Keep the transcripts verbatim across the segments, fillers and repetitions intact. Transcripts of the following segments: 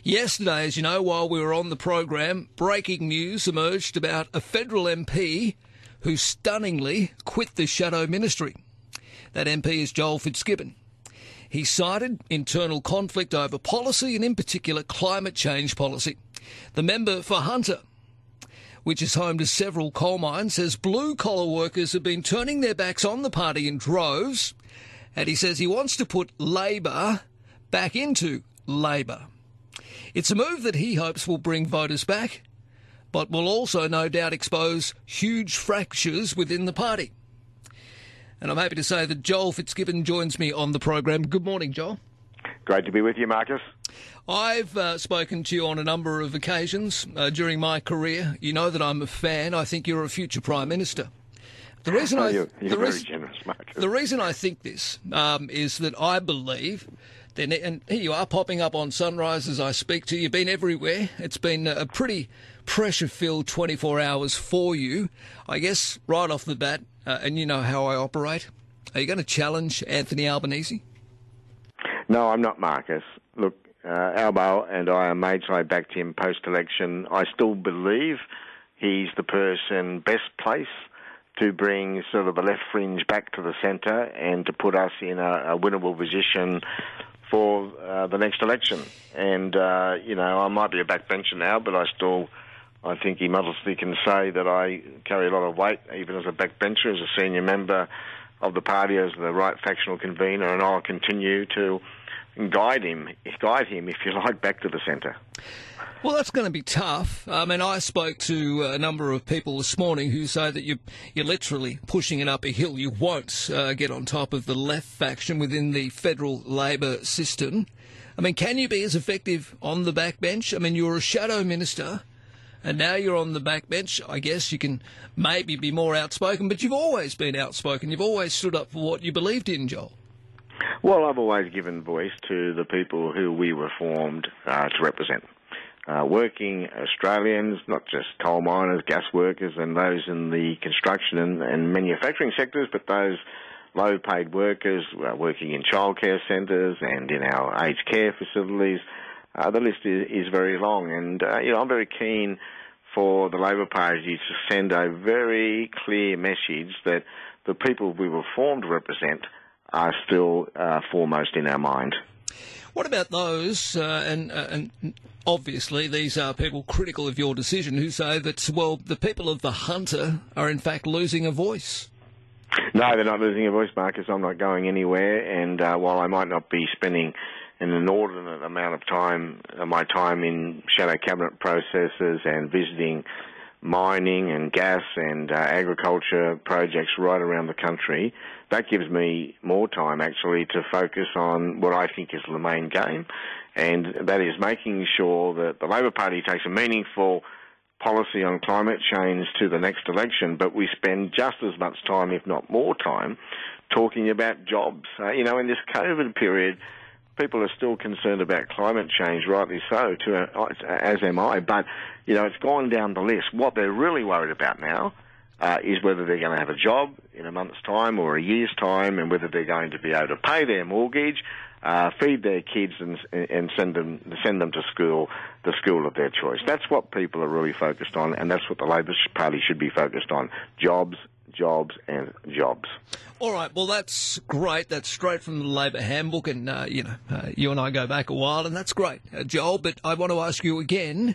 Yesterday, as you know, while we were on the program, breaking news emerged about a federal M P who stunningly quit the shadow ministry. That M P is Joel Fitzgibbon. He cited internal conflict over policy and, in particular, climate change policy. The member for Hunter, which is home to several coal mines, says blue-collar workers have been turning their backs on the party in droves, and he says he wants to put Labor back into Labor. It's a move that he hopes will bring voters back, but will also no doubt expose huge fractures within the party. And I'm happy to say that Joel Fitzgibbon joins me on the program. Good morning, Joel. Great to be with you, Marcus. I've uh, spoken to you on a number of occasions uh, during my career. You know that I'm a fan. I think you're a future Prime Minister. The reason oh, I you're, you're the very reason, generous, Marcus. The reason I think this um, is that I believe that, and here you are popping up on Sunrise as I speak to you. You've been everywhere. It's been a pretty pressure-filled twenty-four hours for you. I guess right off the bat, uh, and you know how I operate, are you going to challenge Anthony Albanese? No, I'm not, Marcus. Look, uh, Albo and I are mates. I backed him post-election. I still believe he's the person best placed to bring sort of the left fringe back to the centre and to put us in a, a winnable position for uh, the next election. And, uh, you know, I might be a backbencher now, but I still, I think he modestly can say that I carry a lot of weight, even as a backbencher, as a senior member of the party, as the right factional convener, and I'll continue to guide him, guide him, if you like, back to the centre. Well, that's going to be tough. I mean, I spoke to a number of people this morning who say that you, you're literally pushing it up a hill. You won't uh, get on top of the left faction within the federal Labor system. I mean, can you be as effective on the backbench? I mean, you're a shadow minister, and now you're on the backbench. I guess you can maybe be more outspoken, but you've always been outspoken. You've always stood up for what you believed in, Joel. Well, I've always given voice to the people who we were formed uh, to represent. Uh, working Australians, not just coal miners, gas workers and those in the construction and, and manufacturing sectors, but those low-paid workers uh, working in childcare centres and in our aged care facilities. Uh, the list is, is very long, and uh, you know, I'm very keen for the Labor Party to send a very clear message that the people we were formed to represent are still uh, foremost in our mind. What about those, uh, and, uh, and obviously these are people critical of your decision, who say that, well, the people of the Hunter are in fact losing a voice? No, they're not losing a voice, Marcus. I'm not going anywhere, and uh, while I might not be spending an inordinate amount of time, uh, my time in shadow cabinet processes and visiting mining and gas and uh, agriculture projects right around the country, that gives me more time actually to focus on what I think is the main game, and that is making sure that the Labor Party takes a meaningful policy on climate change to the next election, but we spend just as much time, if not more time, talking about jobs. Uh, you know, in this COVID period, people are still concerned about climate change, rightly so, to, uh, as am I, but, you know, it's gone down the list. What they're really worried about now uh, is whether they're going to have a job in a month's time or a year's time, and whether they're going to be able to pay their mortgage, uh, feed their kids and, and send them send them to school, the school of their choice. That's what people are really focused on, and that's what the Labor Party should be focused on: jobs, jobs and jobs. All right, well, that's great. That's straight from the Labor handbook, and, uh, you know, uh, you and I go back a while, and that's great, uh, Joel, but I want to ask you again,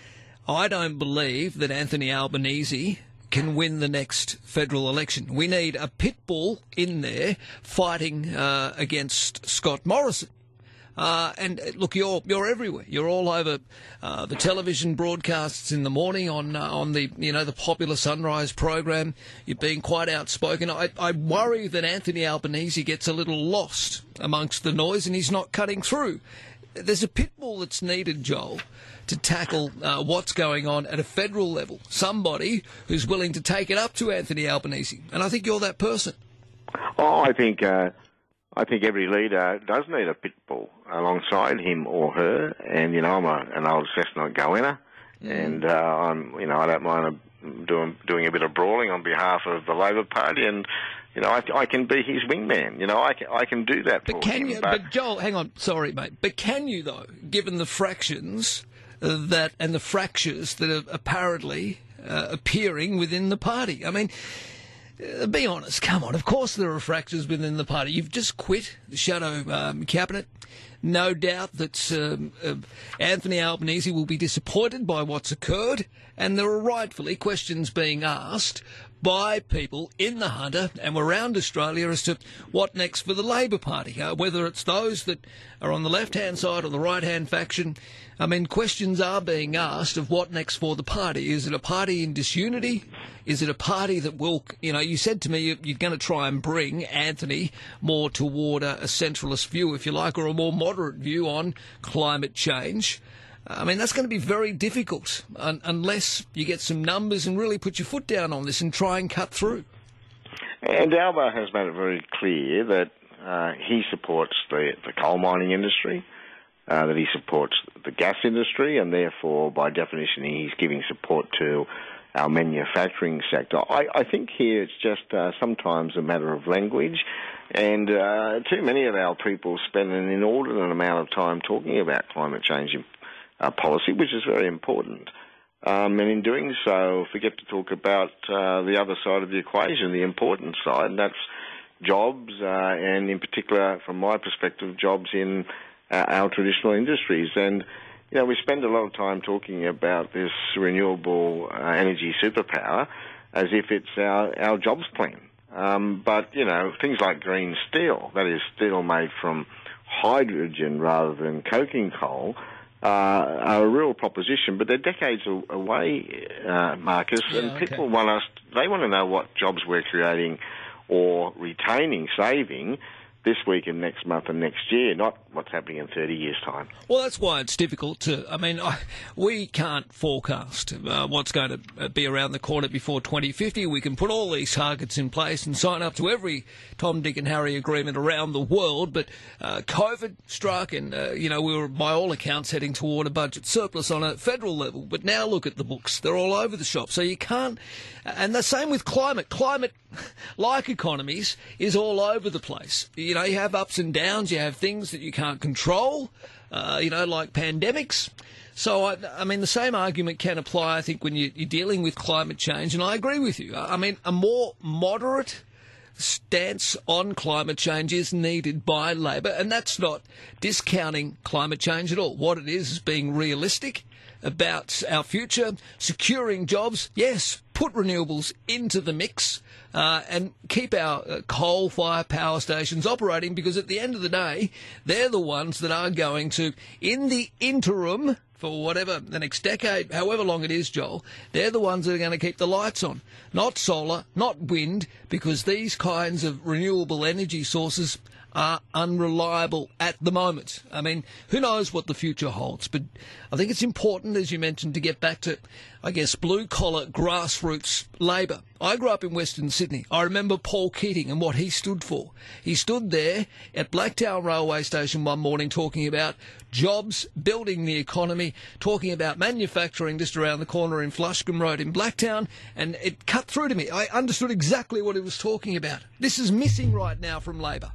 I don't believe that Anthony Albanese can win the next federal election. We need a pit bull in there fighting uh, against Scott Morrison. Uh, and uh, look, you're you're everywhere. You're all over uh, the television broadcasts in the morning on uh, on the you know the popular Sunrise program. You've been quite outspoken. I, I worry that Anthony Albanese gets a little lost amongst the noise and he's not cutting through. There's a pit bull that's needed, Joel, to tackle uh, what's going on at a federal level. Somebody who's willing to take it up to Anthony Albanese, and I think you're that person. Oh, I think. Uh... I think every leader does need a pit bull alongside him or her, and you know I'm a, an old chestnut goanna, mm. and uh, I'm you know I don't mind a, doing doing a bit of brawling on behalf of the Labor Party, and you know, I, I can be his wingman. You know, I can, I can do that but for can him. You, but, but Joel, hang on, sorry, mate. But can you, though, given the fractions uh, that and the fractures that are apparently uh, appearing within the party? I mean, uh, be honest, come on. Of course there are fractures within the party. You've just quit the shadow um, cabinet. No doubt that um, uh, Anthony Albanese will be disappointed by what's occurred, and there are rightfully questions being asked by people in the Hunter and around Australia as to what next for the Labor Party, uh, whether it's those that are on the left-hand side or the right-hand faction. I mean, questions are being asked of what next for the party. Is it a party in disunity? Is it a party that will, you know, you said to me you're going to try and bring Anthony more toward a, a centralist view, if you like, or a more moderate view on climate change. I mean, that's going to be very difficult un- unless you get some numbers and really put your foot down on this and try and cut through. And Albo has made it very clear that uh, he supports the, the coal mining industry, uh, that he supports the gas industry, and therefore, by definition, he's giving support to our manufacturing sector. I, I think here it's just uh, sometimes a matter of language, and uh, too many of our people spend an inordinate amount of time talking about climate change Uh, policy, which is very important. Um, and in doing so, forget to talk about uh, the other side of the equation, the important side, and that's jobs, uh, and in particular, from my perspective, jobs in uh, our traditional industries. And, you know, we spend a lot of time talking about this renewable uh, energy superpower as if it's our, our jobs plan. Um, but, you know, things like green steel, that is steel made from hydrogen rather than coking coal, Uh, are a real proposition, but they're decades away, uh, Marcus, yeah, and okay. people want us, they want to know what jobs we're creating or retaining, saving this week and next month and next year, not what's happening in thirty years' time. Well, that's why it's difficult to, I mean, I, we can't forecast uh, what's going to be around the corner before twenty fifty. We can put all these targets in place and sign up to every Tom, Dick and Harry agreement around the world, but uh, COVID struck and, uh, you know, we were, by all accounts, heading toward a budget surplus on a federal level. But now look at the books. They're all over the shop. So you can't, and the same with climate. Climate, like economies, is all over the place. You know, you have ups and downs. You have things that you can't control, uh, you know, like pandemics. So, I, I mean, the same argument can apply, I think, when you, you're dealing with climate change. And I agree with you. I mean, a more moderate stance on climate change is needed by Labor. And that's not discounting climate change at all. What it is is being realistic about our future, securing jobs. Yes, put renewables into the mix. Uh, and keep our uh, coal-fired power stations operating, because at the end of the day, they're the ones that are going to, in the interim, for whatever, the next decade, however long it is, Joel, they're the ones that are going to keep the lights on. Not solar, not wind, because these kinds of renewable energy sources are unreliable at the moment. I mean, who knows what the future holds, but I think it's important, as you mentioned, to get back to, I guess, blue-collar, grassroots labour. I grew up in Western Sydney. I remember Paul Keating and what he stood for. He stood there at Blacktown Railway Station one morning talking about jobs, building the economy, talking about manufacturing just around the corner in Flushcombe Road in Blacktown, and it cut through to me. I understood exactly what he was talking about. This is missing right now from Labor.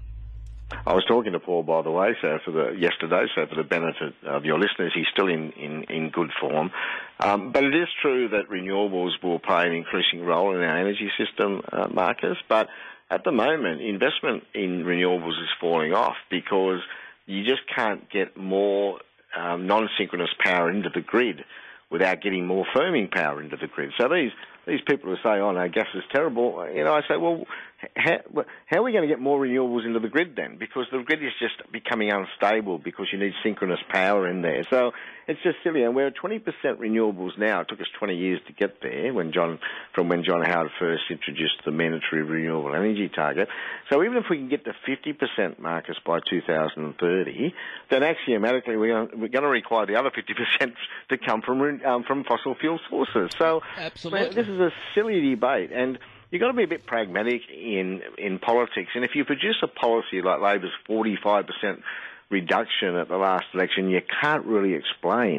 I was talking to Paul, by the way, so for the yesterday, so for the benefit of your listeners, he's still in, in, in good form. Um, but it is true that renewables will play an increasing role in our energy system, uh, Marcus, but at the moment, investment in renewables is falling off because you just can't get more um, non-synchronous power into the grid without getting more firming power into the grid. So these these people who say, oh, no, gas is terrible, you know, I say, well, how, how are we going to get more renewables into the grid then? Because the grid is just becoming unstable because you need synchronous power in there. So it's just silly. And we're at twenty percent renewables now. It took us twenty years to get there when John, from when John Howard first introduced the mandatory renewable energy target. So even if we can get to fifty percent, Marcus, by two thousand thirty, then axiomatically we're going to require the other fifty percent to come from um, from fossil fuel sources. So Absolutely. This is a silly debate. And you've got to be a bit pragmatic in, in politics. And if you produce a policy like Labor's forty-five percent reduction at the last election, you can't really explain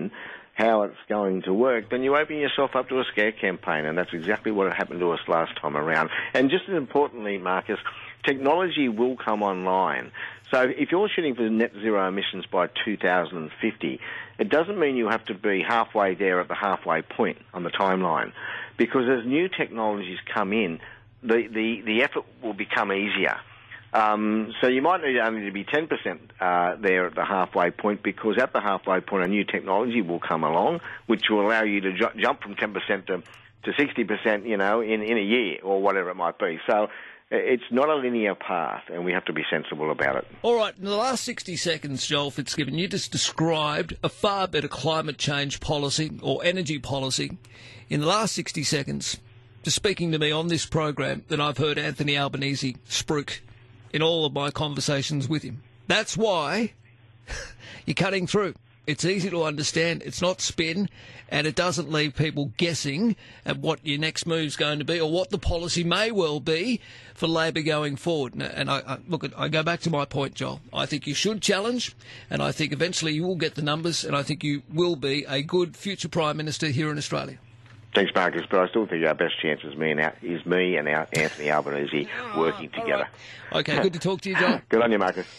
how it's going to work, then you open yourself up to a scare campaign, and that's exactly what happened to us last time around. And just as importantly, Marcus, technology will come online. So if you're shooting for net zero emissions by two thousand fifty, it doesn't mean you have to be halfway there at the halfway point on the timeline, because as new technologies come in, the, the, the effort will become easier. Um, so you might need only to be ten percent uh, there at the halfway point, because at the halfway point a new technology will come along which will allow you to ju- jump from ten percent to, to sixty percent, you know, in, in a year or whatever it might be. So it's not a linear path, and we have to be sensible about it. All right, in the last sixty seconds, Joel Fitzgibbon, you just described a far better climate change policy or energy policy in the last sixty seconds, just speaking to me on this program, than I've heard Anthony Albanese spruik in all of my conversations with him. That's why you're cutting through. It's easy to understand. It's not spin, and it doesn't leave people guessing at what your next move's going to be or what the policy may well be for Labor going forward. And I, I look, I go back to my point, Joel. I think you should challenge, and I think eventually you will get the numbers, and I think you will be a good future Prime Minister here in Australia. Thanks, Marcus, but I still think our best chance is me and, our, is me and our Anthony Albanese working together. Right. Okay, good to talk to you, Joel. Good on you, Marcus.